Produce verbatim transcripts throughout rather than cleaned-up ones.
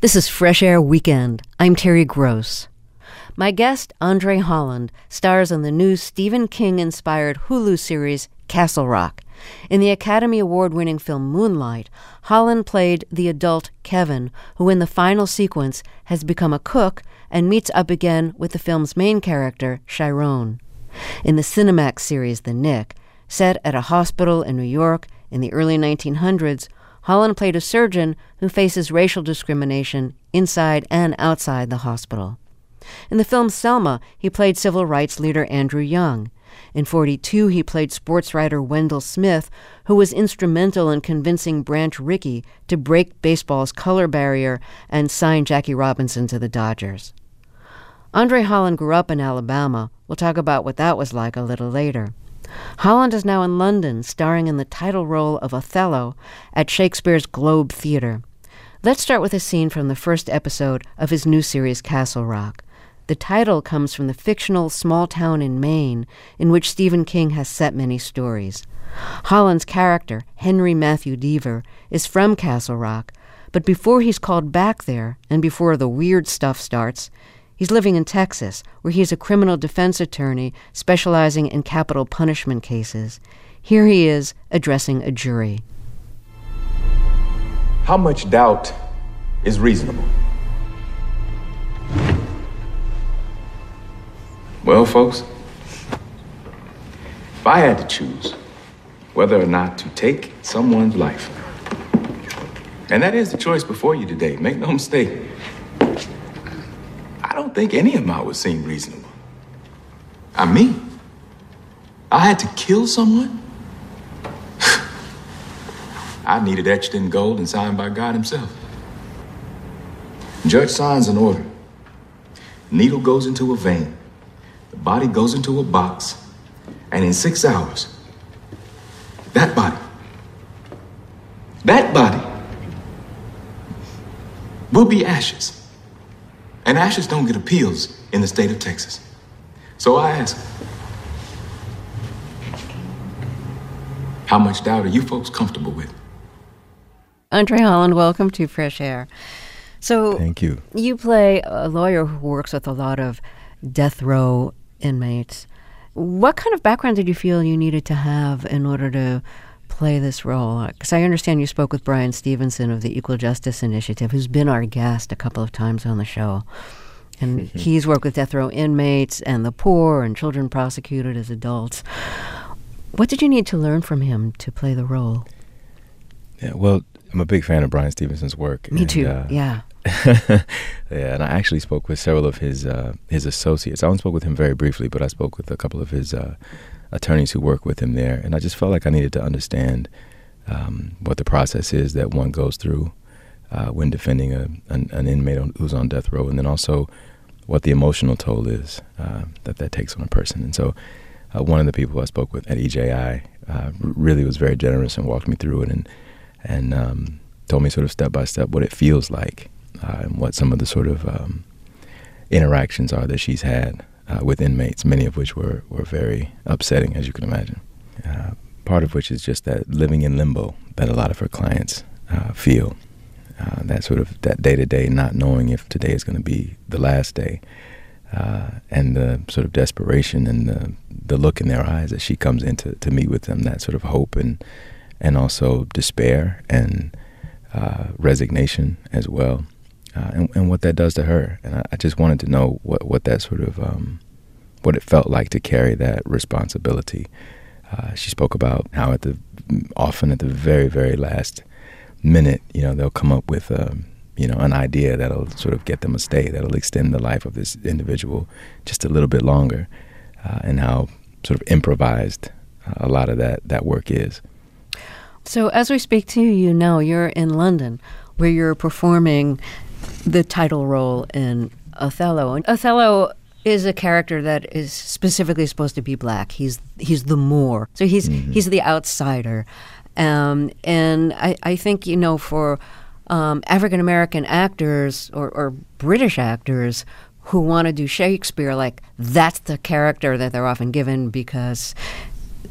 This is Fresh Air Weekend. I'm Terry Gross. My guest, Andre Holland, stars in the new Stephen King-inspired Hulu series Castle Rock. In the Academy Award-winning film Moonlight, Holland played the adult Kevin, who in the final sequence has become a cook and meets up again with the film's main character, Chiron. In the Cinemax series The Knick, set at a hospital in New York in the early nineteen hundreds, Holland played a surgeon who faces racial discrimination inside and outside the hospital. In the film Selma, he played civil rights leader Andrew Young. In forty-two, he played sports writer Wendell Smith, who was instrumental in convincing Branch Rickey to break baseball's color barrier and sign Jackie Robinson to the Dodgers. Andre Holland grew up in Alabama. We'll talk about what that was like a little later. Holland is now in London, starring in the title role of Othello at Shakespeare's Globe Theatre. Let's start with a scene from the first episode of his new series, Castle Rock. The title comes from the fictional small town in Maine in which Stephen King has set many stories. Holland's character, Henry Matthew Deaver, is from Castle Rock, but before he's called back there and before the weird stuff starts, he's living in Texas, where he's a criminal defense attorney specializing in capital punishment cases. Here he is addressing a jury. How much doubt is reasonable? Well, folks, if I had to choose whether or not to take someone's life, and that is the choice before you today, make no mistake, I don't think any amount would seem reasonable. I mean, I had to kill someone? I need it etched in gold and signed by God himself. Judge signs an order. Needle goes into a vein. The body goes into a box. And in six hours, that body, that body will be ashes. And ashes don't get appeals in the state of Texas. So I ask, how much doubt are you folks comfortable with? Andre Holland, welcome to Fresh Air. So, thank you. You play a lawyer who works with a lot of death row inmates. What kind of background did you feel you needed to have in order to play this role? Because I understand you spoke with Brian Stevenson of the Equal Justice Initiative, who's been our guest a couple of times on the show. And mm-hmm. he's worked with death row inmates and the poor and children prosecuted as adults. What did you need to learn from him to play the role? Yeah, well, I'm a big fan of Brian Stevenson's work. Me and, too, uh, yeah. yeah, and I actually spoke with several of his uh, his associates. I only spoke with him very briefly, but I spoke with a couple of his uh, attorneys who work with him there, and I just felt like I needed to understand um, what the process is that one goes through uh, when defending a, an, an inmate on, who's on death row, and then also what the emotional toll is uh, that that takes on a person. And so uh, one of the people I spoke with at E J I uh, really was very generous and walked me through it and and um, told me sort of step by step what it feels like uh, and what some of the sort of um, interactions are that she's had uh, with inmates, many of which were, were very upsetting, as you can imagine. Uh, part of which is just that living in limbo that a lot of her clients uh, feel. Uh, that sort of that day-to-day not knowing if today is going to be the last day. Uh, and the sort of desperation and the, the look in their eyes as she comes in to, to meet with them, that sort of hope and and also despair and uh, resignation as well, uh, and, and what that does to her. And I, I just wanted to know what, what that sort of, um, what it felt like to carry that responsibility. Uh, she spoke about how at the, often at the very, very last minute, you know, they'll come up with, um, you know, an idea that'll sort of get them a stay, that'll extend the life of this individual just a little bit longer, uh, and how sort of improvised uh, a lot of that, that work is. So as we speak to you now, you're in London, where you're performing the title role in Othello. And Othello is a character that is specifically supposed to be black. He's he's the Moor. So he's mm-hmm. he's the outsider. Um, and I, I think, you know, for um, African-American actors or, or British actors who want to do Shakespeare, like, that's the character that they're often given because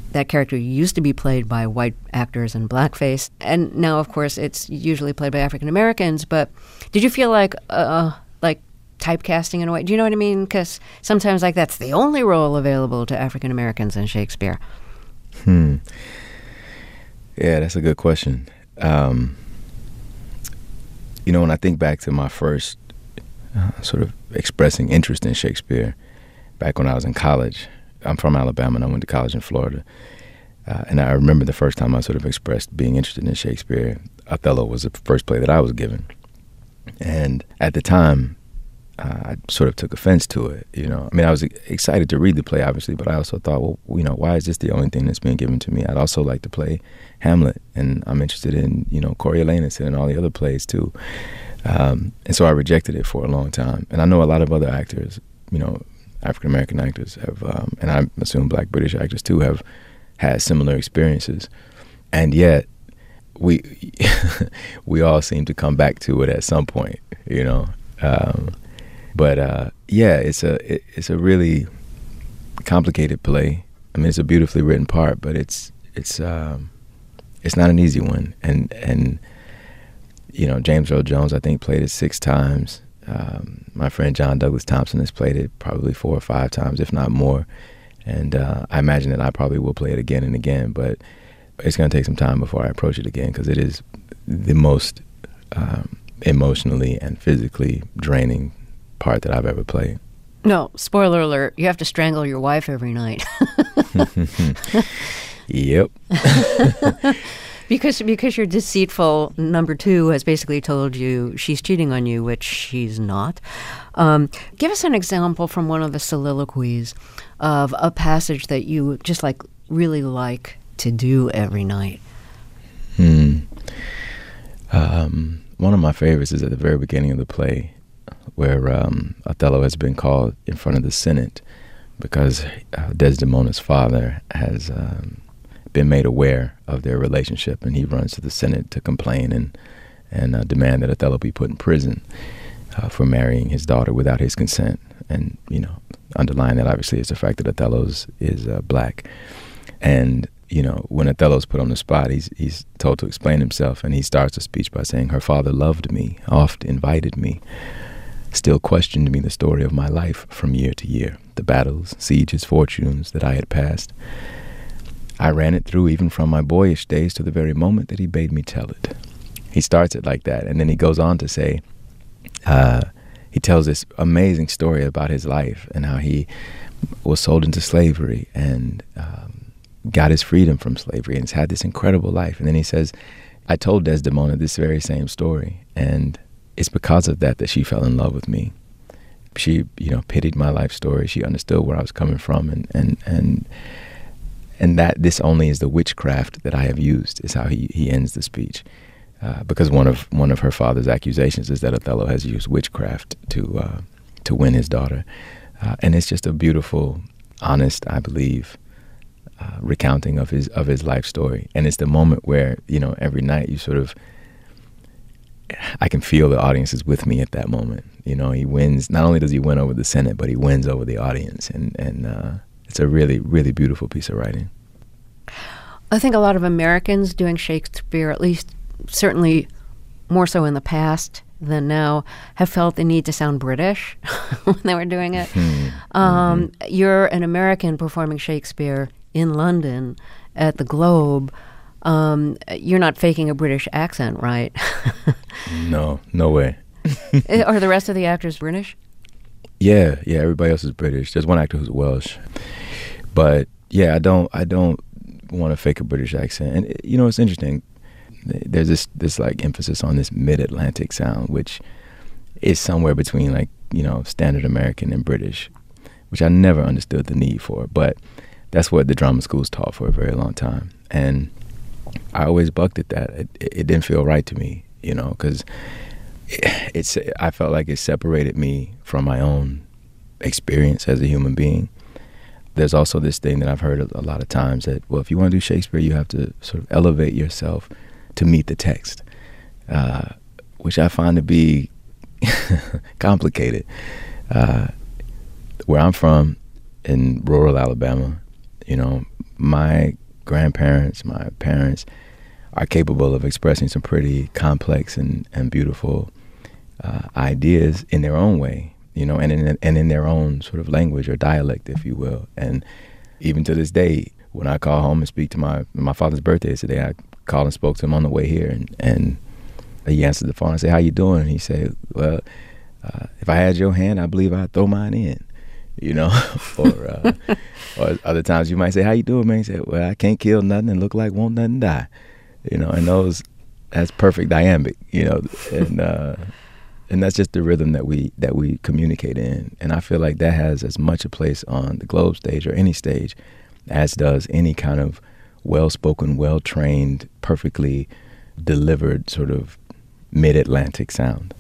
that character used to be played by white actors in blackface, and now, of course, it's usually played by African Americans. But did you feel like, uh, like typecasting in a way? Do you know what I mean? Because sometimes, like, that's the only role available to African Americans in Shakespeare. Hmm. Yeah, that's a good question. Um, you know, when I think back to my first uh, sort of expressing interest in Shakespeare, back when I was in college. I'm from Alabama, and I went to college in Florida. Uh, and I remember the first time I sort of expressed being interested in Shakespeare. Othello was the first play that I was given. And at the time, uh, I sort of took offense to it. You know, I mean, I was excited to read the play, obviously, but I also thought, well, you know, why is this the only thing that's being given to me? I'd also like to play Hamlet, and I'm interested in, you know, Coriolanus and all the other plays too. Um, and so I rejected it for a long time. And I know a lot of other actors, you know, African-American actors have, um, and I assume Black British actors too, have had similar experiences. And yet, we we all seem to come back to it at some point, you know. Um, but uh, yeah, it's a it, it's a really complicated play. I mean, it's a beautifully written part, but it's it's um, it's not an easy one. And and you know, James Earl Jones, I think, played it six times. Um, my friend John Douglas Thompson has played it probably four or five times, if not more. And uh, I imagine that I probably will play it again and again, but it's going to take some time before I approach it again, because it is the most um, emotionally and physically draining part that I've ever played. No, spoiler alert, you have to strangle your wife every night. Yep. Because because your deceitful number two has basically told you she's cheating on you, which she's not. Um, give us an example from one of the soliloquies of a passage that you just like really like to do every night. Hmm. Um, one of my favorites is at the very beginning of the play, where um, Othello has been called in front of the Senate because uh, Desdemona's father has um, been made aware of their relationship, and he runs to the Senate to complain and and uh, demand that Othello be put in prison uh, for marrying his daughter without his consent. And, you know, underlying that obviously is the fact that Othello's is uh, black. And, you know, when Othello's put on the spot, he's he's told to explain himself, and he starts the speech by saying, "Her father loved me, oft invited me, still questioned me the story of my life from year to year, the battles, sieges, fortunes that I had passed. I ran it through even from my boyish days to the very moment that he bade me tell it." He starts it like that, and then he goes on to say, uh, he tells this amazing story about his life and how he was sold into slavery and um, got his freedom from slavery and has had this incredible life. And then he says, "I told Desdemona this very same story, and it's because of that that she fell in love with me. She, you know, pitied my life story. She understood where I was coming from, and and and." And that this only is the witchcraft that I have used," is how he, he ends the speech. Uh, because one of one of her father's accusations is that Othello has used witchcraft to uh, to win his daughter. Uh, and it's just a beautiful, honest, I believe, uh, recounting of his of his life story. And it's the moment where, you know, every night you sort of, I can feel the audience is with me at that moment. You know, he wins, not only does he win over the Senate, but he wins over the audience. And, and uh, it's a really, really beautiful piece of writing. I think a lot of Americans doing Shakespeare, at least certainly more so in the past than now, have felt the need to sound British when they were doing it. Mm-hmm. Um, mm-hmm. You're an American performing Shakespeare in London at the Globe. Um, you're not faking a British accent, right? No, no way. Are the rest of the actors British? Yeah, yeah, everybody else is British. There's one actor who's Welsh. But yeah, I don't I don't want to fake a British accent. And you know, it's interesting. There's this this like emphasis on this mid-Atlantic sound, which is somewhere between like, you know, standard American and British, which I never understood the need for. But that's what the drama schools taught for a very long time. And I always bucked at that. It, it didn't feel right to me, you know, because it, it's I felt like it separated me from my own experience as a human being. There's also this thing that I've heard a, a lot of times that, well, if you want to do Shakespeare, you have to sort of elevate yourself to meet the text, uh, which I find to be complicated. Uh, where I'm from, in rural Alabama, you know, my grandparents, my parents are capable of expressing some pretty complex and, and beautiful uh, ideas in their own way, you know, and in, and in their own sort of language or dialect, if you will. And even to this day, when I call home and speak to my, my father's birthday is today, I called and spoke to him on the way here, and, and he answered the phone. I said, "How you doing?" And he said, "Well, uh, if I had your hand, I believe I'd throw mine in," you know. or uh, or other times you might say, "How you doing, man?" He said, "Well, I can't kill nothing and look like won't nothing die," you know. And those, that's perfect iambic, you know, and uh, and that's just the rhythm that we that we communicate in. And I feel like that has as much a place on the globe stage or any stage as does any kind of well-spoken, well-trained, perfectly delivered sort of mid-Atlantic sound.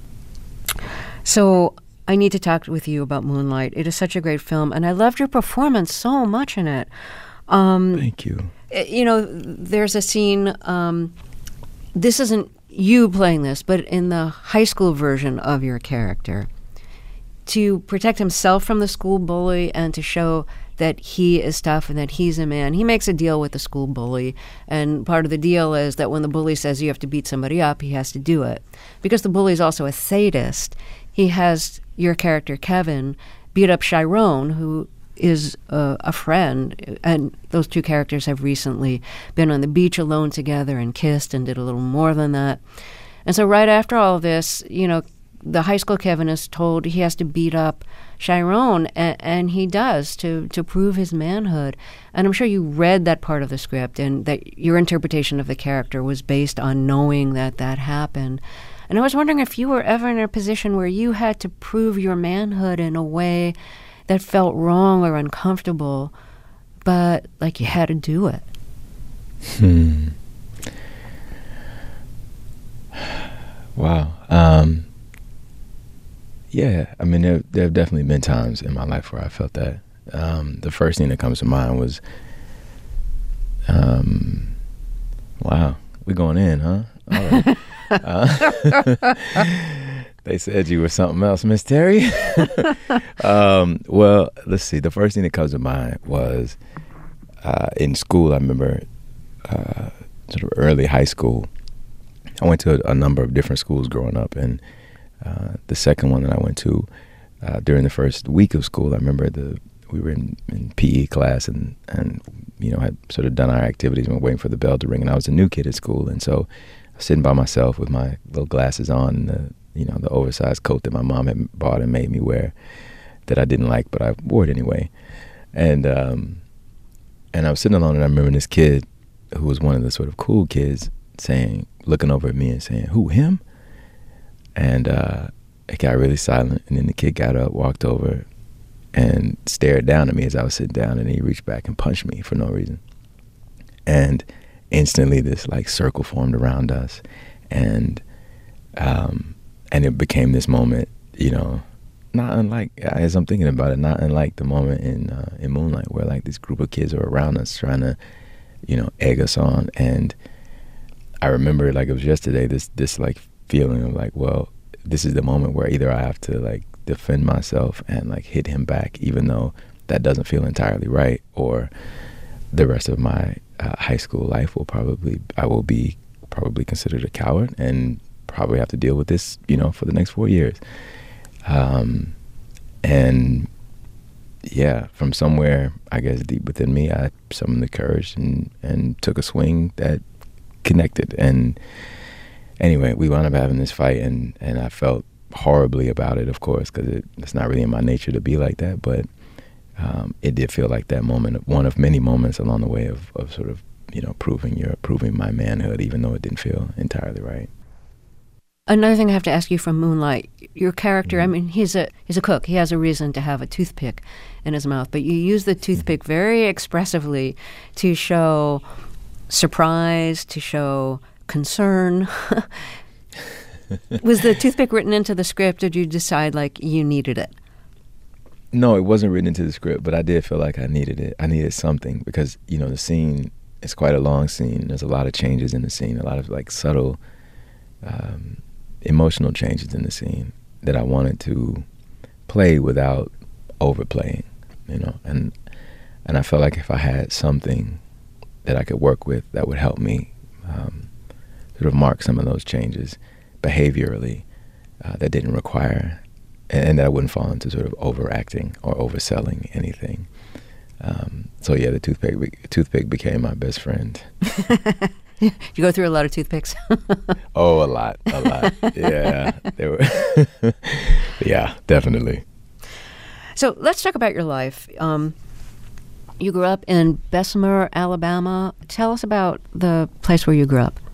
So I need to talk with you about Moonlight. It is such a great film, and I loved your performance so much in it. Um, Thank you. You know, there's a scene, um, this isn't you playing this, but in the high school version of your character, to protect himself from the school bully and to show that he is tough and that he's a man. He makes a deal with the school bully, and part of the deal is that when the bully says you have to beat somebody up, he has to do it. Because the bully is also a sadist, he has your character, Kevin, beat up Chiron, who is a, a friend, and those two characters have recently been on the beach alone together and kissed and did a little more than that. And so right after all of this, you know, the high school Kevin is told he has to beat up Chiron, and, and he does to, to prove his manhood. And I'm sure you read that part of the script and that your interpretation of the character was based on knowing that that happened. And I was wondering if you were ever in a position where you had to prove your manhood in a way that felt wrong or uncomfortable, but like you had to do it. Hmm. Wow. Um, yeah, I mean, there, there have definitely been times in my life where I felt that. Um, the first thing that comes to mind was, um, wow, we're going in, huh? All right. uh, they said you were something else, Miss Terry. um, well, let's see. The first thing that comes to mind was uh, in school. I remember uh, sort of early high school. I went to a, a number of different schools growing up, and uh, the second one that I went to uh, during the first week of school, I remember the we were in, in P E class, and, and you know had sort of done our activities and were waiting for the bell to ring, and I was a new kid at school, and so I was sitting by myself with my little glasses on, and the you know the oversized coat that my mom had bought and made me wear that I didn't like, but I wore it anyway, and um, and I was sitting alone, and I remember this kid who was one of the sort of cool kids saying, looking over at me and saying, "Who, him?" And uh, it got really silent, and then the kid got up, walked over, and stared down at me as I was sitting down, and he reached back and punched me for no reason. And instantly this like circle formed around us, and um, and it became this moment, you know, not unlike, as I'm thinking about it, not unlike the moment in uh, in Moonlight, where like this group of kids are around us trying to, you know, egg us on. And I remember like it was yesterday, this this like feeling of like, well, this is the moment where either I have to like defend myself and like hit him back, even though that doesn't feel entirely right, or the rest of my uh, high school life will probably, I will be probably considered a coward and probably have to deal with this, you know, for the next four years. Um, and yeah, from somewhere, I guess deep within me, I summoned the courage and, and took a swing that connected. And anyway, we wound up having this fight, and, and I felt horribly about it, of course, because it, it's not really in my nature to be like that. But um, it did feel like that moment, one of many moments along the way of, of sort of, you know, proving your proving my manhood, even though it didn't feel entirely right. Another thing I have to ask you from Moonlight, your character, I mean, he's a he's a cook. He has a reason to have a toothpick in his mouth, but you use the toothpick very expressively to show surprise, to show concern. Was the toothpick written into the script, or did you decide like you needed it? No, it wasn't written into the script, but I did feel like I needed it. I needed something because, you know, the scene is quite a long scene. There's a lot of changes in the scene, a lot of like subtle um, emotional changes in the scene that I wanted to play without overplaying, you know. And And I felt like if I had something that I could work with that would help me um, sort of mark some of those changes behaviorally uh, that didn't require, and that I wouldn't fall into sort of overacting or overselling anything. Um, so yeah, the toothpick toothpick became my best friend. You go through a lot of toothpicks. Oh, a lot, a lot. Yeah, they were. Yeah, definitely. So let's talk about your life. Um, you grew up in Bessemer, Alabama. Tell us about the place where you grew up.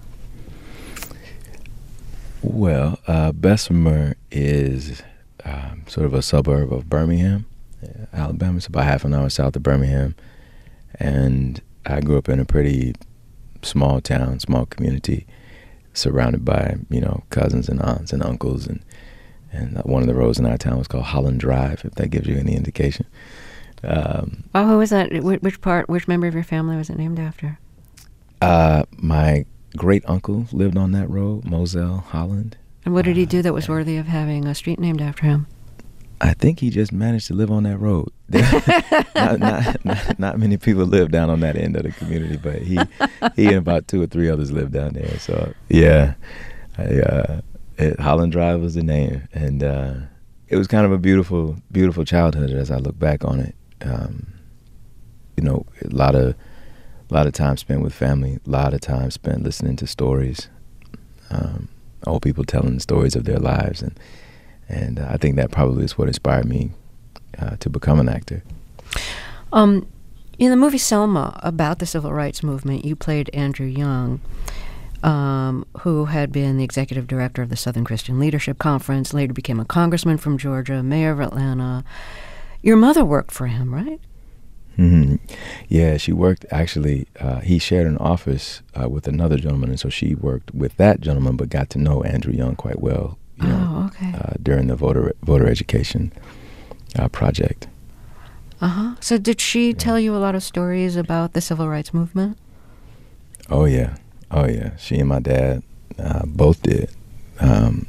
Well, uh, Bessemer is um, sort of a suburb of Birmingham, Alabama. It's about half an hour south of Birmingham. And I grew up in a pretty small town, small community, surrounded by, you know, cousins and aunts and uncles. And, and one of the roads in our town was called Holland Drive, if that gives you any indication. Um, oh, who was that? Wh- Which part, which member of your family was it named after? Uh, my great uncle lived on that road, Moselle Holland. And what did he do Uh, that was worthy of having a street named after him? I think he just managed to live on that road. not, not, not, not many people live down on that end of the community, but he he and about two or three others live down there. So yeah, I, uh, it, Holland Drive was the name, and uh, it was kind of a beautiful, beautiful childhood as I look back on it. Um, you know, a lot of a lot of time spent with family, a lot of time spent listening to stories, um, old people telling stories of their lives, and. And uh, I think that probably is what inspired me uh, to become an actor. Um, in the movie Selma, about the civil rights movement, you played Andrew Young, um, who had been the executive director of the Southern Christian Leadership Conference, later became a congressman from Georgia, mayor of Atlanta. Your mother worked for him, right? Mm-hmm. Yeah, she worked, actually, uh, he shared an office uh, with another gentleman, and so she worked with that gentleman, but got to know Andrew Young quite well. You know, oh, okay. uh, during the voter voter education uh, project. Uh-huh. So did she yeah. tell you a lot of stories about the civil rights movement? Oh, yeah. Oh, yeah. She and my dad uh, both did. Um,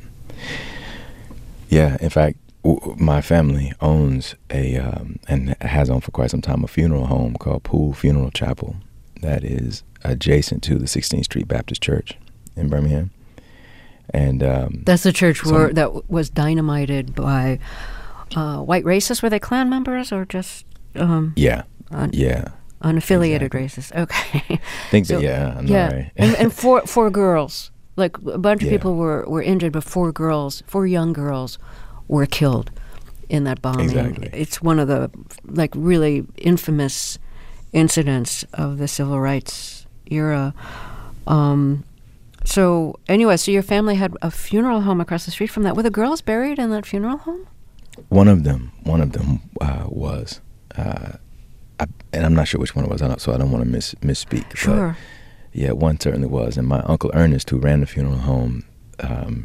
yeah, in fact, w- my family owns a, um, and has owned for quite some time, a funeral home called Poole Funeral Chapel that is adjacent to the sixteenth Street Baptist Church in Birmingham. And um, that's the church some, where, that was dynamited by uh, white racists. Were they Klan members or just um, yeah, un- yeah, unaffiliated exactly. racists? Okay, I think so, that yeah, I'm yeah, right. and, and four four girls, like a bunch of yeah. people were, were injured, but four girls, four young girls, were killed in that bombing. Exactly. It's one of the like really infamous incidents of the civil rights era. Um, So anyway, so your family had a funeral home across the street from that. Were the girls buried in that funeral home? One of them, one of them uh, was, uh, I, and I'm not sure which one it was, I don't, so I don't want to miss, misspeak. Sure. But yeah, one certainly was. And my Uncle Ernest, who ran the funeral home, um,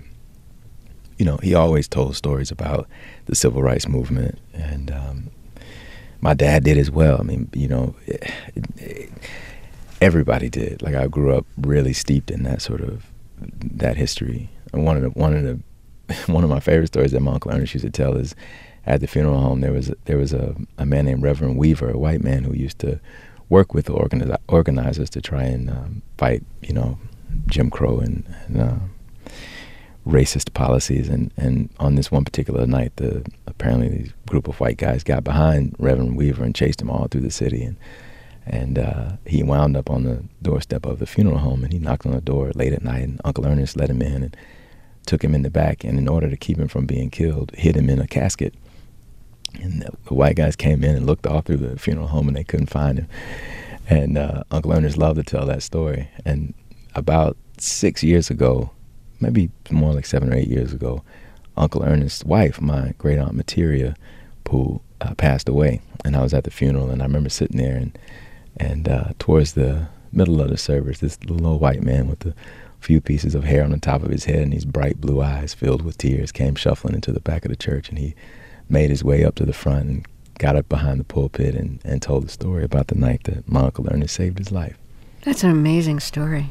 you know, he always told stories about the civil rights movement, and um, my dad did as well. I mean, you know, it, it, everybody did. Like, I grew up really steeped in that sort of that history. And one of the one of the one of my favorite stories that my Uncle Ernest used to tell is, at the funeral home there was there was a, a man named Reverend Weaver, a white man who used to work with the organiz- organizers to try and um, fight, you know, Jim Crow and, and uh, racist policies. And, and on this one particular night, the apparently these group of white guys got behind Reverend Weaver and chased him all through the city. And And uh, he wound up on the doorstep of the funeral home, and he knocked on the door late at night, and Uncle Ernest let him in and took him in the back, and in order to keep him from being killed, hid him in a casket. And the, the white guys came in and looked all through the funeral home, and they couldn't find him. And uh, Uncle Ernest loved to tell that story. And about six years ago, maybe more like seven or eight years ago, Uncle Ernest's wife, my great-aunt Materia Poole, uh, passed away. And I was at the funeral, and I remember sitting there, and And uh, towards the middle of the service, this little white man with a few pieces of hair on the top of his head and these bright blue eyes filled with tears came shuffling into the back of the church, and he made his way up to the front and got up behind the pulpit and, and told the story about the night that my Uncle Ernest saved his life. That's an amazing story.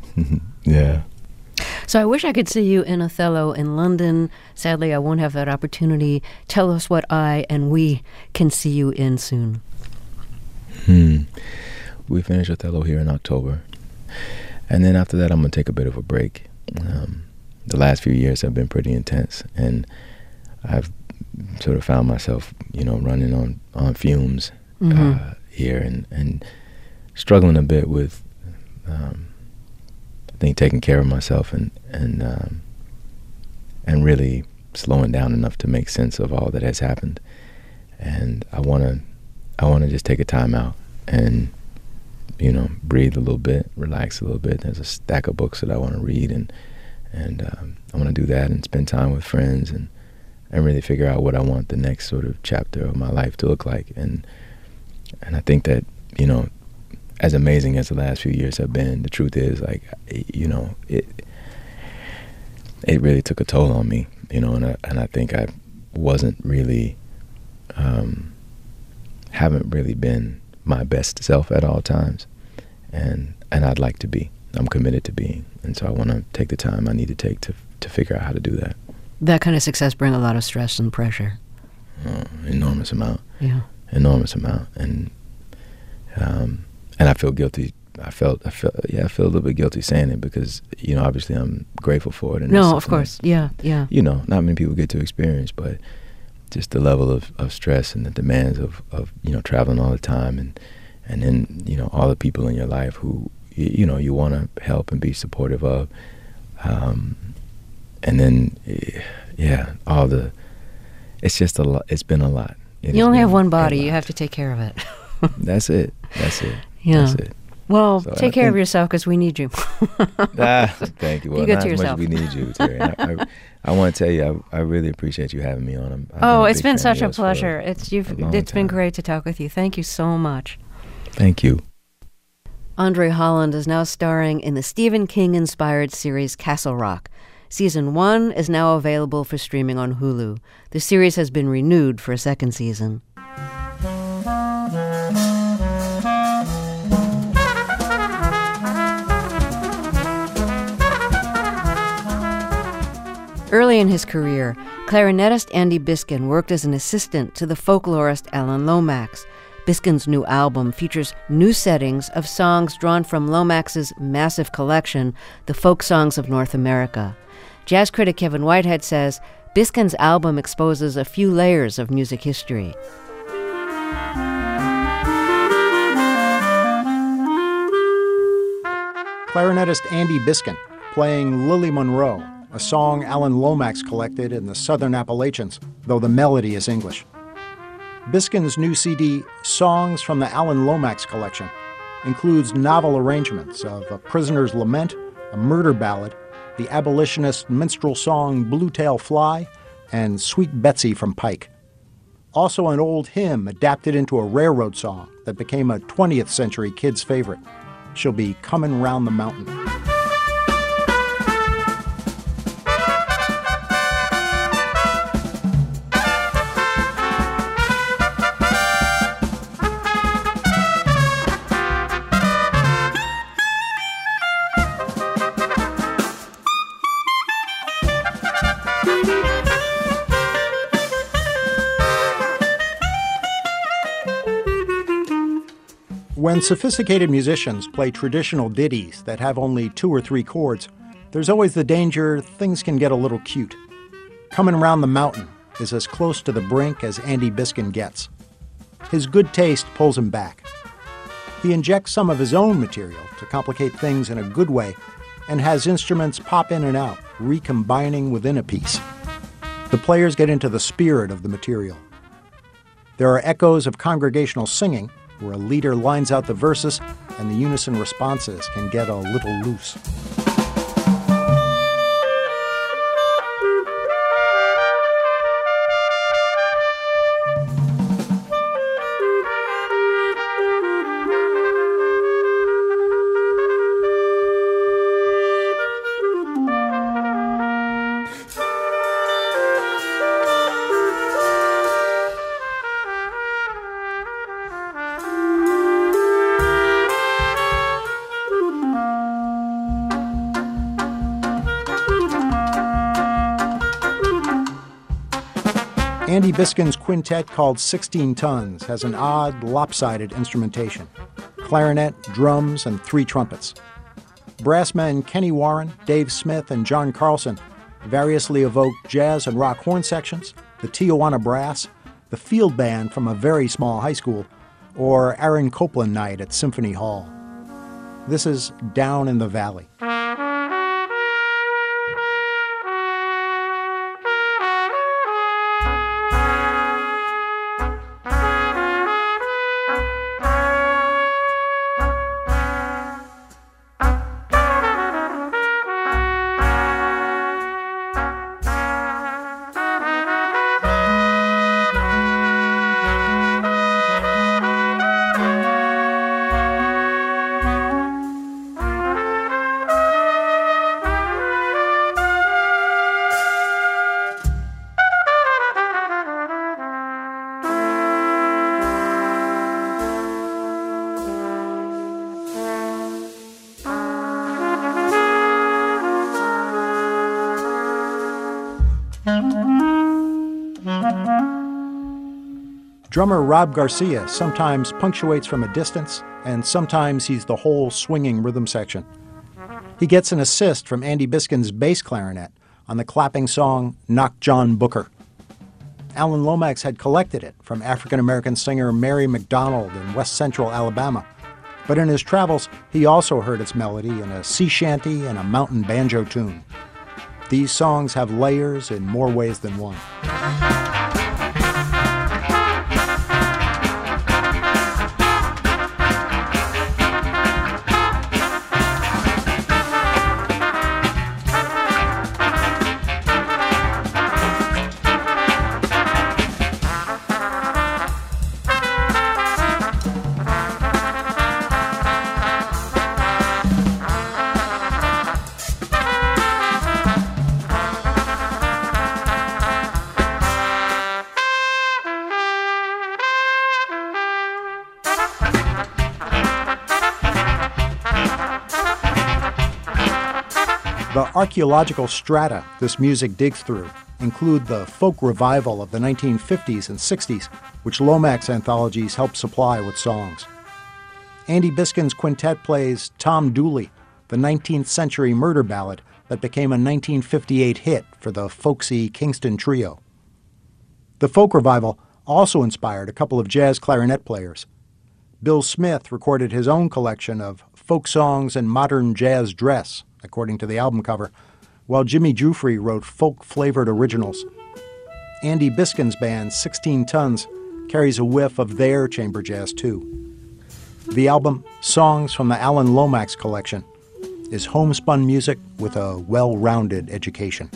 Yeah. So I wish I could see you in Othello in London. Sadly, I won't have that opportunity. Tell us what I and we can see you in soon. Hmm. We finished Othello here in October. And then after that, I'm going to take a bit of a break. Um, the last few years have been pretty intense, and I've sort of found myself, you know, running on, on fumes mm-hmm. uh, here and, and struggling a bit with, um, I think, taking care of myself and and um, and really slowing down enough to make sense of all that has happened. And I want to I want to just take a time out and, you know, breathe a little bit, relax a little bit. There's a stack of books that I want to read, and and um, I want to do that and spend time with friends and, and really figure out what I want the next sort of chapter of my life to look like. And and I think that, you know, as amazing as the last few years have been, the truth is, like, you know, it it really took a toll on me, you know, and I, and I think I wasn't really, um, haven't really been my best self at all times, and and I'd like to be. I'm committed to being, and so I want to take the time I need to take to to figure out how to do that. That kind of success brings a lot of stress and pressure. Uh, enormous amount. Yeah. Enormous amount, and um, and I feel guilty. I felt, I felt, yeah, I feel a little bit guilty saying it because, you know, obviously I'm grateful for it. And no, of course, that, yeah, yeah. You know, not many people get to experience, but just the level of, of stress and the demands of, of, you know, traveling all the time, and and then, you know, all the people in your life who, you, you know, you want to help and be supportive of, um, and then, yeah, all the, it's just a lot. It's been a lot. It you only have one body. You have to take care of it. That's it. That's it. Yeah. That's it. Well, so take I care of yourself because we need you. ah, thank you. Well, you not as yourself. much as we need you, Terry. I, I, I want to tell you, I, I really appreciate you having me on. I'm, oh, it's been such a pleasure. It's you've. It's time. been great to talk with you. Thank you so much. Thank you. Andre Holland is now starring in the Stephen King-inspired series Castle Rock. Season one is now available for streaming on Hulu. The series has been renewed for a second season. Early in his career, clarinetist Andy Biskin worked as an assistant to the folklorist Alan Lomax. Biskin's new album features new settings of songs drawn from Lomax's massive collection, The Folk Songs of North America. Jazz critic Kevin Whitehead says Biskin's album exposes a few layers of music history. Clarinetist Andy Biskin playing Lily Monroe, a song Alan Lomax collected in the Southern Appalachians, though the melody is English. Biskin's new C D, Songs from the Alan Lomax Collection, includes novel arrangements of A Prisoner's Lament, a murder ballad, the abolitionist minstrel song Blue Tail Fly, and Sweet Betsy from Pike. Also an old hymn adapted into a railroad song that became a twentieth century kid's favorite. She'll be Comin' Round the Mountain. When sophisticated musicians play traditional ditties that have only two or three chords, there's always the danger things can get a little cute. Comin' Round the Mountain is as close to the brink as Andy Biskin gets. His good taste pulls him back. He injects some of his own material to complicate things in a good way and has instruments pop in and out, recombining within a piece. The players get into the spirit of the material. There are echoes of congregational singing, where a leader lines out the verses and the unison responses can get a little loose. Andy Biskin's quintet, called sixteen tons, has an odd, lopsided instrumentation: clarinet, drums, and three trumpets. Brassmen Kenny Warren, Dave Smith, and John Carlson variously evoke jazz and rock horn sections, the Tijuana Brass, the field band from a very small high school, or Aaron Copland night at Symphony Hall. This is Down in the Valley. Drummer Rob Garcia sometimes punctuates from a distance, and sometimes he's the whole swinging rhythm section. He gets an assist from Andy Biskin's bass clarinet on the clapping song Knock John Booker. Alan Lomax had collected it from African-American singer Mary McDonald in West Central Alabama, but in his travels he also heard its melody in a sea shanty and a mountain banjo tune. These songs have layers in more ways than one. The archaeological strata this music digs through include the folk revival of the nineteen fifties and sixties, which Lomax anthologies help supply with songs. Andy Biskin's quintet plays Tom Dooley, the nineteenth century murder ballad that became a nineteen fifty-eight hit for the folksy Kingston Trio. The folk revival also inspired a couple of jazz clarinet players. Bill Smith recorded his own collection of folk songs and modern jazz dress, according to the album cover, while Jimmy Giuffre wrote folk-flavored originals. Andy Biskin's band, sixteen tons, carries a whiff of their chamber jazz, too. The album, Songs from the Alan Lomax Collection, is homespun music with a well-rounded education.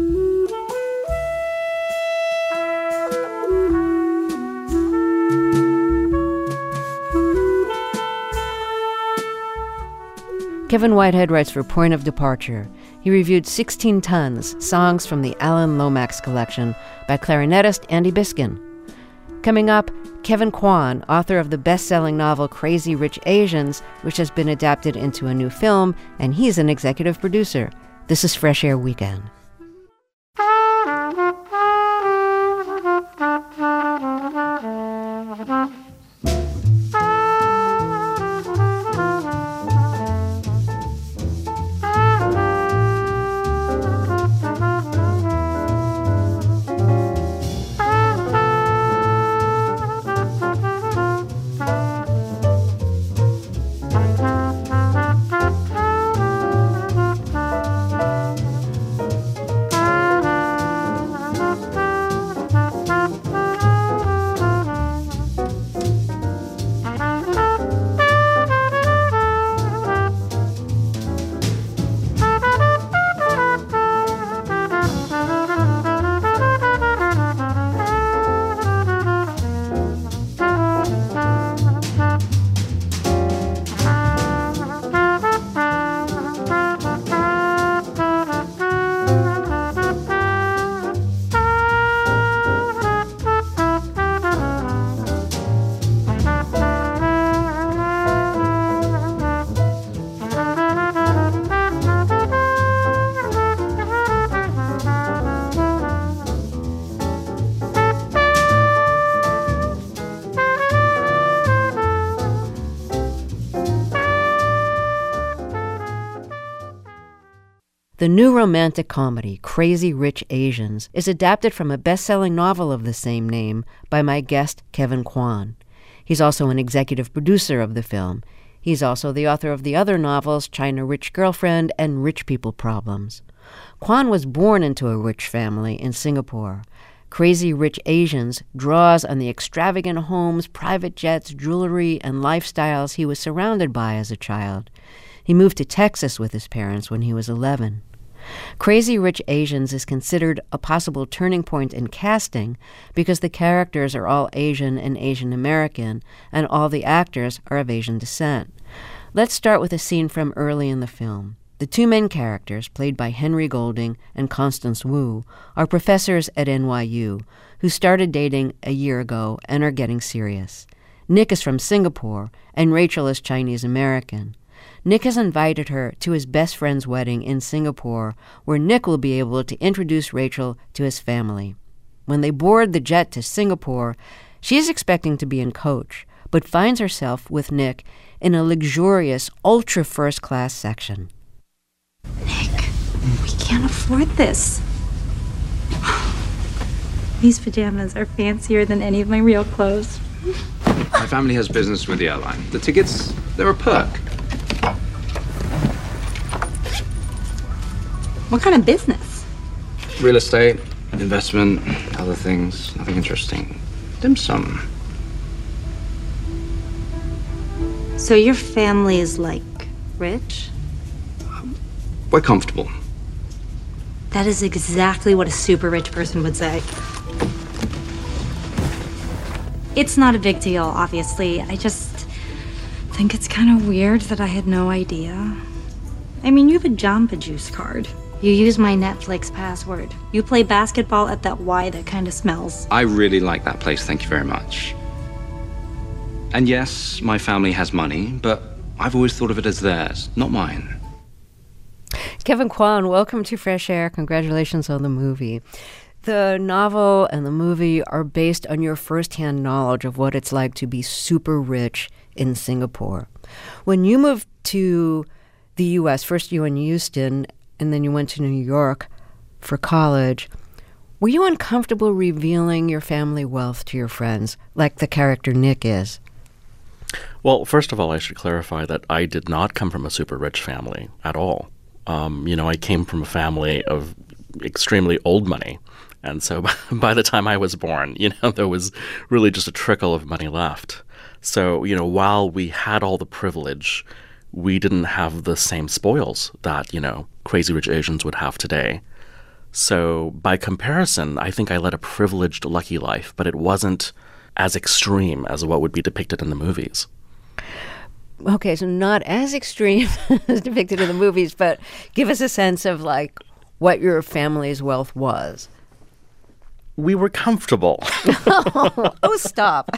Kevin Whitehead writes for Point of Departure. He reviewed sixteen tons, songs from the Alan Lomax Collection by clarinetist Andy Biskin. Coming up, Kevin Kwan, author of the best-selling novel Crazy Rich Asians, which has been adapted into a new film, and he's an executive producer. This is Fresh Air Weekend. The new romantic comedy, Crazy Rich Asians, is adapted from a best-selling novel of the same name by my guest, Kevin Kwan. He's also an executive producer of the film. He's also the author of the other novels, China Rich Girlfriend and Rich People Problems. Kwan was born into a rich family in Singapore. Crazy Rich Asians draws on the extravagant homes, private jets, jewelry, and lifestyles he was surrounded by as a child. He moved to Texas with his parents when he was eleven. Crazy Rich Asians is considered a possible turning point in casting because the characters are all Asian and Asian American, and all the actors are of Asian descent. Let's start with a scene from early in the film. The two main characters, played by Henry Golding and Constance Wu, are professors at N Y U who started dating a year ago and are getting serious. Nick is from Singapore, and Rachel is Chinese American. Nick has invited her to his best friend's wedding in Singapore, where Nick will be able to introduce Rachel to his family. When they board the jet to Singapore, she is expecting to be in coach, but finds herself with Nick in a luxurious, ultra first-class section. Nick, we can't afford this. These pajamas are fancier than any of my real clothes. My family has business with the airline. The tickets, they're a perk. What kind of business? Real estate, investment, other things. Nothing interesting. Dim sum. So your family is, like, rich? We're comfortable. That is exactly what a super rich person would say. It's not a big deal, obviously. I just think it's kind of weird that I had no idea. I mean, you have a Jamba Juice card. You use my Netflix password. You play basketball at that Y that kind of smells. I really like that place, thank you very much. And yes, my family has money, but I've always thought of it as theirs, not mine. Kevin Kwan, welcome to Fresh Air. Congratulations on the movie. The novel and the movie are based on your firsthand knowledge of what it's like to be super rich in Singapore. When you moved to the U S, first you in Houston, and then you went to New York for college, were you uncomfortable revealing your family wealth to your friends, like the character Nick is? Well, first of all, I should clarify that I did not come from a super rich family at all. Um, you know, I came from a family of extremely old money. And so by the time I was born, you know, there was really just a trickle of money left. So, you know, while we had all the privilege, we didn't have the same spoils that, you know, Crazy Rich Asians would have today. So by comparison, I think I led a privileged, lucky life, but it wasn't as extreme as what would be depicted in the movies. Okay, so not as extreme as depicted in the movies, but give us a sense of, like, what your family's wealth was. We were comfortable. oh, oh, stop.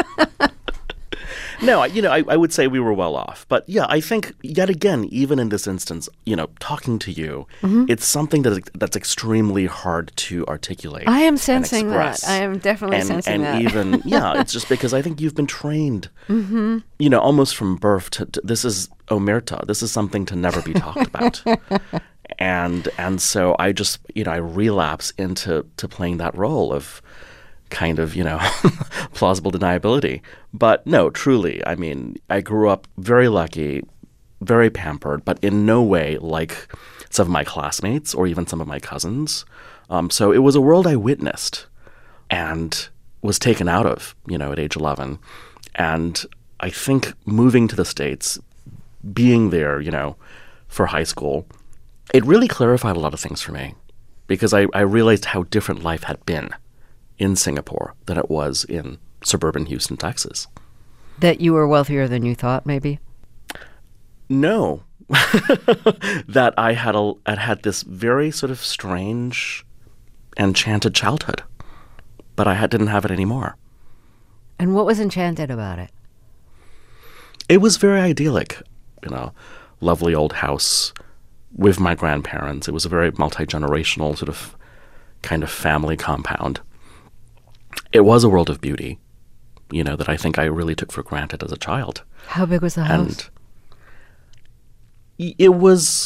No, you know, I, I would say we were well off. But yeah, I think, yet again, even in this instance, you know, talking to you, mm-hmm. it's something that that's extremely hard to articulate. I am sensing that. I am definitely and, sensing and that. And even, yeah, it's just because I think you've been trained, mm-hmm. you know, almost from birth to, to, this is omerta. This is something to never be talked about. and and so I just, you know, I relapse into to playing that role of kind of, you know, plausible deniability. But no, truly, I mean, I grew up very lucky, very pampered, but in no way like some of my classmates or even some of my cousins. Um, so it was a world I witnessed and was taken out of, you know, at age eleven. And I think moving to the States, being there, you know, for high school, it really clarified a lot of things for me because I, I realized how different life had been in Singapore than it was in suburban Houston, Texas. That you were wealthier than you thought, maybe? No. That I had a, I had this very sort of strange, enchanted childhood, but I had, didn't have it anymore. And what was enchanted about it? It was very idyllic, you know, lovely old house with my grandparents. It was a very multi-generational sort of kind of family compound. It was a world of beauty, you know, that I think I really took for granted as a child. How big was the house? And it was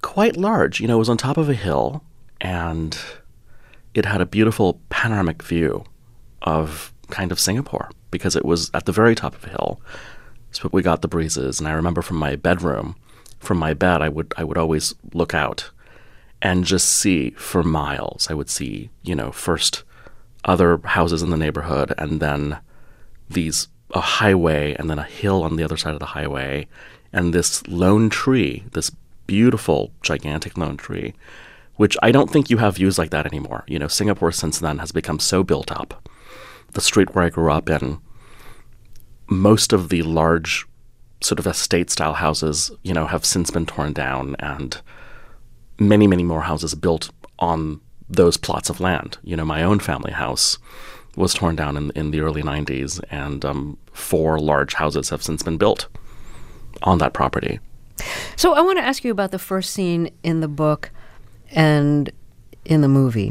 quite large. You know, it was on top of a hill, and it had a beautiful panoramic view of kind of Singapore because it was at the very top of a hill. So we got the breezes, and I remember from my bedroom, from my bed, I would I would always look out and just see for miles. I would see, you know, first other houses in the neighborhood, and then these a highway, and then a hill on the other side of the highway, and this lone tree, this beautiful, gigantic lone tree, which I don't think you have views like that anymore. You know, Singapore since then has become so built up. The street where I grew up in, most of the large sort of estate-style houses, you know, have since been torn down, and many, many more houses built on those plots of land. You know, my own family house was torn down in, in the early nineties, and um, four large houses have since been built on that property. So I want to ask you about the first scene in the book and in the movie.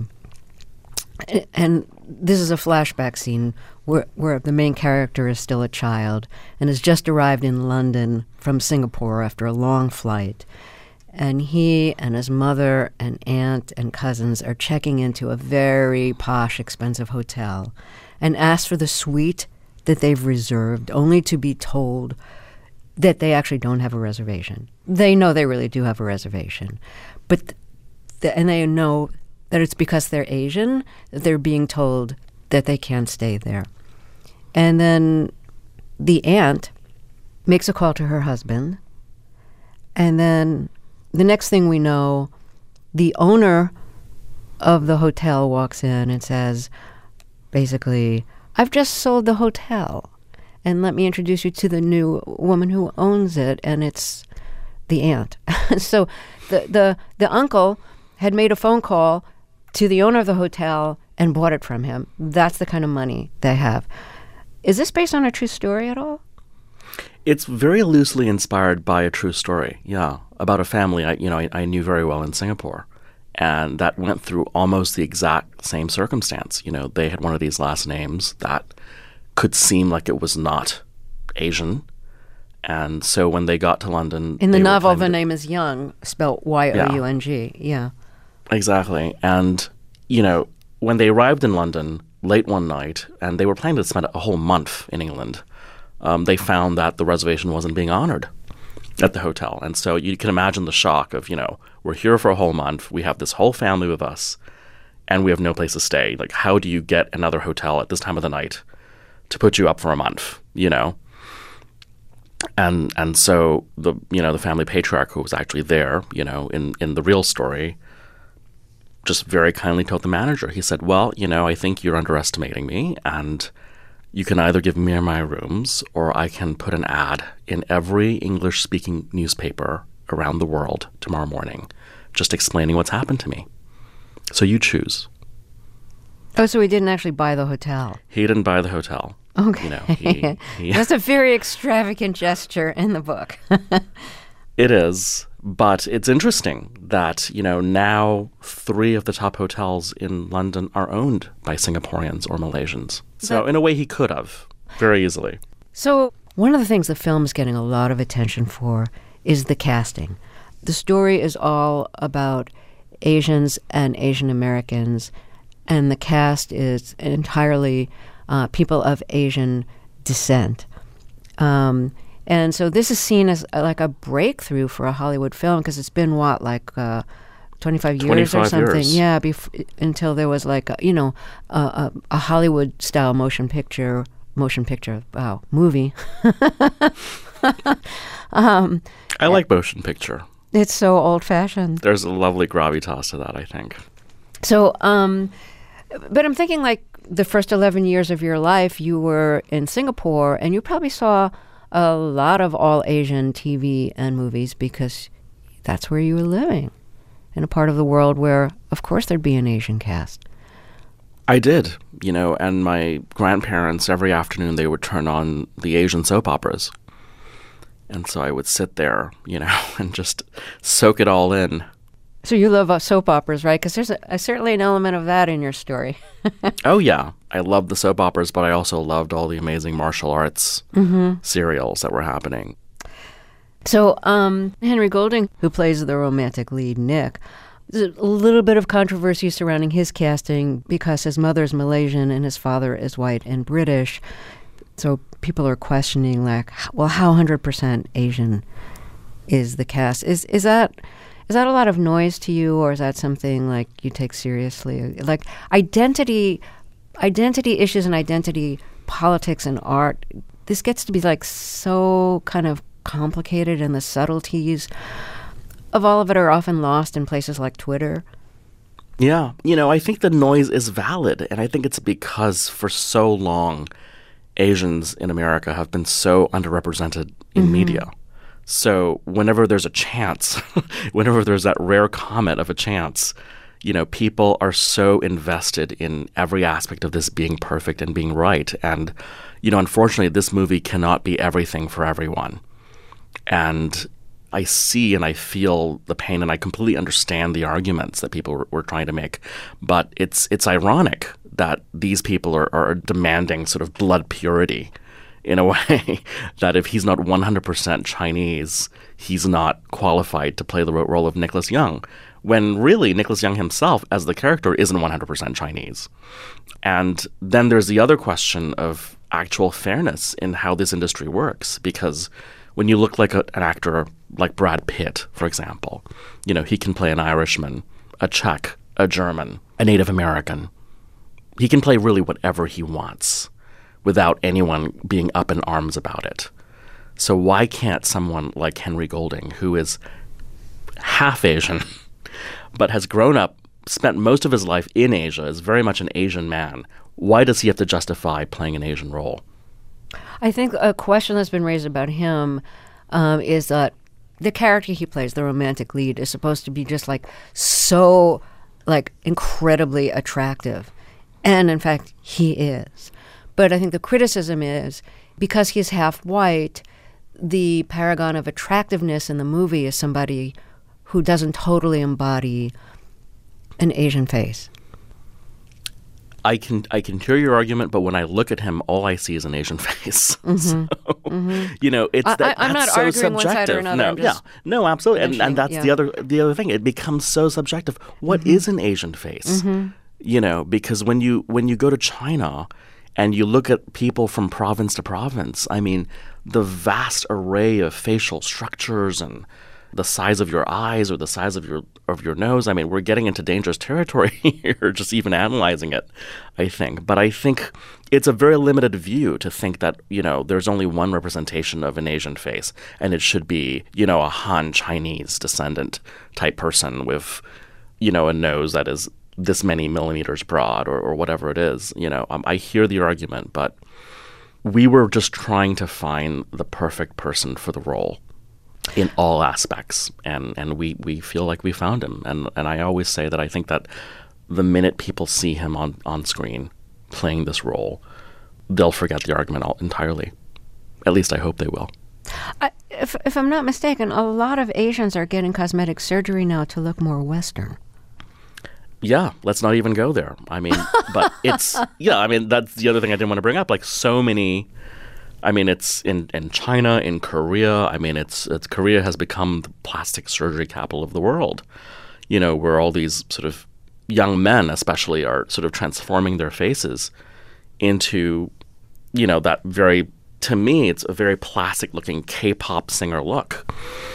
And this is a flashback scene where, where the main character is still a child and has just arrived in London from Singapore after a long flight. And he and his mother and aunt and cousins are checking into a very posh, expensive hotel and ask for the suite that they've reserved, only to be told that they actually don't have a reservation. They know they really do have a reservation. But th- and they know that it's because they're Asian that they're being told that they can't stay there. And then the aunt makes a call to her husband, and then the next thing we know, the owner of the hotel walks in and says, basically, I've just sold the hotel, and let me introduce you to the new woman who owns it, and it's the aunt. So the, the the uncle had made a phone call to the owner of the hotel and bought it from him. That's the kind of money they have. Is this based on a true story at all? It's very loosely inspired by a true story, yeah, about a family I, you know, I, I knew very well in Singapore, and that went through almost the exact same circumstance. You know, they had one of these last names that could seem like it was not Asian, and so when they got to London, in the novel, the to, name is Young, spelled Y O U N G. Yeah, exactly. And you know, when they arrived in London late one night, and they were planning to spend a whole month in England. Um, they found that the reservation wasn't being honored at the hotel. And so you can imagine the shock of, you know, we're here for a whole month. We have this whole family with us, and we have no place to stay. Like, how do you get another hotel at this time of the night to put you up for a month, you know? And and so the, you know, the family patriarch who was actually there, you know, in, in the real story, just very kindly told the manager, he said, well, you know, I think you're underestimating me, and you can either give me my rooms, or I can put an ad in every English-speaking newspaper around the world tomorrow morning, just explaining what's happened to me. So you choose. Oh, so he didn't actually buy the hotel. He didn't buy the hotel. Okay. You know, he, he That's a very extravagant gesture in the book. It is, but it's interesting that, you know, now three of the top hotels in London are owned by Singaporeans or Malaysians. So That- in a way, he could have very easily. So one of the things the film is getting a lot of attention for is the casting. The story is all about Asians and Asian Americans, and the cast is entirely uh, people of Asian descent. Um, and so this is seen as uh, like a breakthrough for a Hollywood film, because it's been, what, like uh, twenty-five years or twenty-five something? years. Yeah, bef- until there was like, a, you know, a, a, a Hollywood-style motion picture, motion picture, wow, movie. um, I like motion picture. It's so old-fashioned. There's a lovely gravitas to that, I think. So, um, but I'm thinking, like, the first eleven years of your life, you were in Singapore, and you probably saw a lot of all-Asian T V and movies, because that's where you were living, in a part of the world where, of course, there'd be an Asian cast. I did, you know, and my grandparents, every afternoon, they would turn on the Asian soap operas. And so I would sit there, you know, and just soak it all in. So you love uh, soap operas, right? Because there's a, a, certainly an element of that in your story. Oh, yeah. I loved the soap operas, but I also loved all the amazing martial arts mm-hmm. serials that were happening. So um, Henry Golding, who plays the romantic lead, Nick, there's a little bit of controversy surrounding his casting because his mother's Malaysian and his father is white and British. So people are questioning, like, well, how one hundred percent Asian is the cast? Is is that is that a lot of noise to you, or is that something like you take seriously? Like identity, identity issues and identity politics and art. This gets to be like so kind of complicated, and the subtleties of all of it are often lost in places like Twitter. Yeah. You know, I think the noise is valid, and I think it's because for so long, Asians in America have been so underrepresented in mm-hmm. media. So whenever there's a chance, whenever there's that rare comet of a chance, you know, people are so invested in every aspect of this being perfect and being right. And, you know, unfortunately, this movie cannot be everything for everyone. And I see and I feel the pain, and I completely understand the arguments that people were, were trying to make. But it's it's ironic that these people are, are demanding sort of blood purity in a way that if he's not one hundred percent Chinese, he's not qualified to play the role of Nicholas Young, when really Nicholas Young himself as the character isn't one hundred percent Chinese. And then there's the other question of actual fairness in how this industry works, because when you look like a, an actor like Brad Pitt, for example, you know, he can play an Irishman, a Czech, a German, a Native American. He can play really whatever he wants without anyone being up in arms about it. So why can't someone like Henry Golding, who is half Asian, but has grown up, spent most of his life in Asia, is very much an Asian man, why does he have to justify playing an Asian role? I think a question that's been raised about him um, is that the character he plays, the romantic lead, is supposed to be just like so like incredibly attractive. And in fact, he is. But I think the criticism is because he's half white, the paragon of attractiveness in the movie is somebody who doesn't totally embody an Asian face. I can I can hear your argument, but when I look at him, all I see is an Asian face. Mm-hmm. so, mm-hmm. you know, it's I, that I, I'm that's not so arguing subjective. one side or another. No, I'm yeah, just no, absolutely, and, and that's yeah. the other the other thing. It becomes so subjective. What mm-hmm. is an Asian face? Mm-hmm. You know, because when you when you go to China and you look at people from province to province, I mean, the vast array of facial structures and the size of your eyes or the size of your of your nose. I mean, we're getting into dangerous territory here, just even analyzing it, I think. But I think it's a very limited view to think that, you know, there's only one representation of an Asian face, and it should be, you know, a Han Chinese descendant type person with, you know, a nose that is this many millimeters broad or, or whatever it is. You know, um, I hear the argument, but we were just trying to find the perfect person for the role in all aspects, and and we, we feel like we found him. And and I always say that I think that the minute people see him on, on screen playing this role, they'll forget the argument all entirely. At least I hope they will. I, if if I'm not mistaken, a lot of Asians are getting cosmetic surgery now to look more Western. Yeah, let's not even go there. I mean, but it's, yeah, I mean, that's the other thing I didn't want to bring up. Like so many, I mean, it's in, in China, in Korea. I mean, it's, it's Korea has become the plastic surgery capital of the world, you know, where all these sort of young men especially are sort of transforming their faces into, you know, that very, to me, it's a very plastic looking K-pop singer look.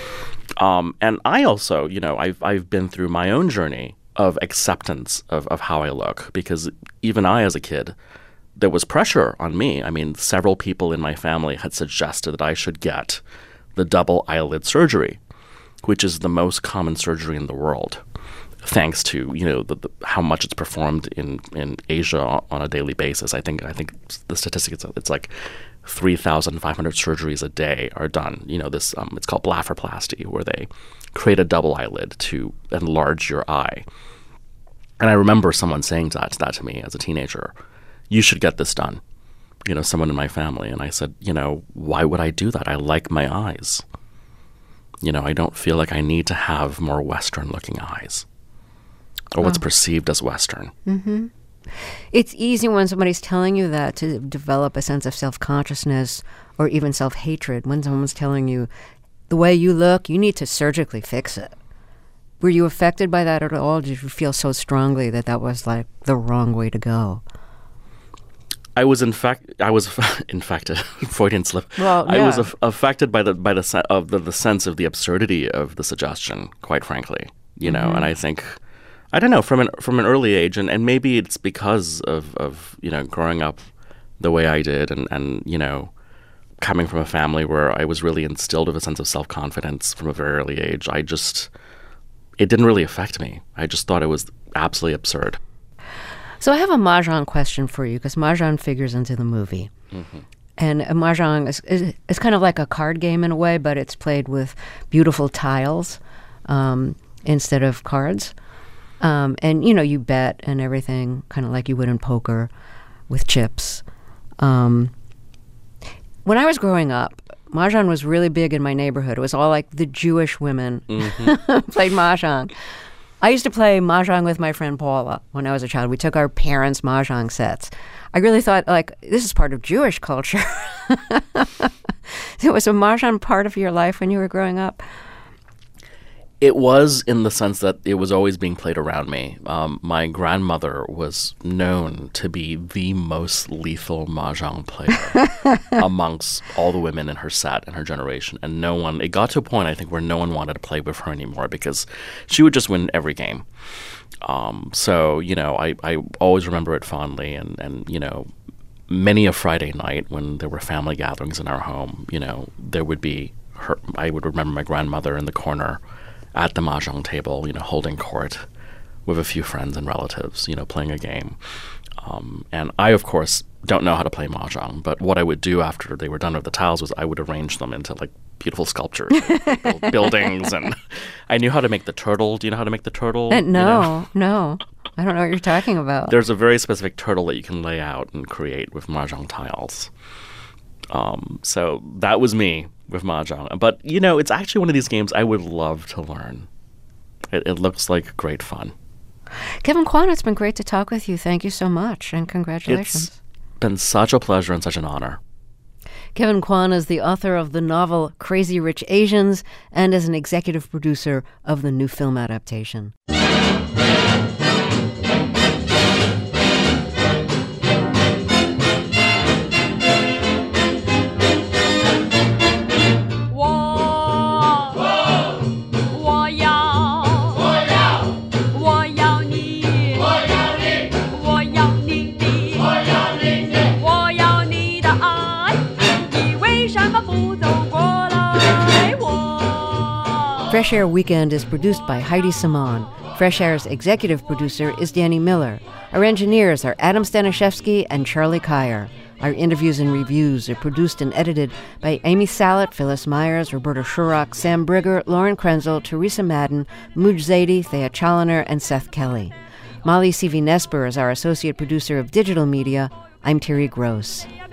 Um, and I also, you know, I've, I've been through my own journey of acceptance of, of how I look, because even I, as a kid, there was pressure on me. I mean, several people in my family had suggested that I should get the double eyelid surgery, which is the most common surgery in the world, thanks to, you know, the, the, how much it's performed in, in Asia on a daily basis. I think I think the statistic is it's like three thousand five hundred surgeries a day are done. You know, this um, it's called blepharoplasty, where they create a double eyelid to enlarge your eye. And I remember someone saying that, that to me as a teenager, you should get this done, you know, someone in my family. And I said, you know, why would I do that? I like my eyes. You know, I don't feel like I need to have more Western-looking eyes, or what's oh. perceived as Western. Mm-hmm. It's easy when somebody's telling you that to develop a sense of self-consciousness or even self-hatred. When someone's telling you, the way you look, you need to surgically fix it. Were you affected by that at all? Did you feel so strongly that that was like the wrong way to go? I was in fact I was infected Freudian slip. Well, yeah. I was af- affected by the by the se- of the, the sense of the absurdity of the suggestion, quite frankly. You know, mm-hmm. and I think I don't know from an from an early age, and, and maybe it's because of, of you know growing up the way I did, and, and you know coming from a family where I was really instilled with a sense of self-confidence from a very early age. I just it didn't really affect me. I just thought it was absolutely absurd. So I have a Mahjong question for you, because Mahjong figures into the movie. Mm-hmm. And a Mahjong is, is, is kind of like a card game in a way, but it's played with beautiful tiles um, instead of cards. Um, and, you know, you bet and everything, kind of like you would in poker with chips. Um, when I was growing up, Mahjong was really big in my neighborhood. It was all like the Jewish women mm-hmm. played Mahjong. I used to play Mahjong with my friend Paula when I was a child. We took our parents' Mahjong sets. I really thought, like, this is part of Jewish culture. Was a Mahjong part of your life when you were growing up? It was, in the sense that it was always being played around me. Um, my grandmother was known to be the most lethal Mahjong player amongst all the women in her set and her generation. And no one, it got to a point, I think, where no one wanted to play with her anymore because she would just win every game. Um, so, you know, I, I always remember it fondly. And, and, you know, many a Friday night when there were family gatherings in our home, you know, there would be her, I would remember my grandmother in the corner at the Mahjong table, you know, holding court with a few friends and relatives, you know, playing a game. Um, and I, of course, don't know how to play Mahjong, but what I would do after they were done with the tiles was I would arrange them into, like, beautiful sculptures, like, build buildings, and I knew how to make the turtle. Do you know how to make the turtle? Uh, no, you know? no. I don't know what you're talking about. There's a very specific turtle that you can lay out and create with Mahjong tiles. Um, so that was me with Mahjong. But, you know, it's actually one of these games I would love to learn. It, it looks like great fun. Kevin Kwan, it's been great to talk with you. Thank you so much, and congratulations. It's been such a pleasure and such an honor. Kevin Kwan is the author of the novel Crazy Rich Asians and is an executive producer of the new film adaptation. Fresh Air Weekend is produced by Heidi Simon. Fresh Air's executive producer is Danny Miller. Our engineers are Adam Staniszewski and Charlie Kyer. Our interviews and reviews are produced and edited by Amy Salet, Phyllis Myers, Roberta Shurrock, Sam Brigger, Lauren Krenzel, Teresa Madden, Muj Zaidi, Thea Challoner, and Seth Kelly. Molly Seavey-Nesper is our associate producer of digital media. I'm Terry Gross.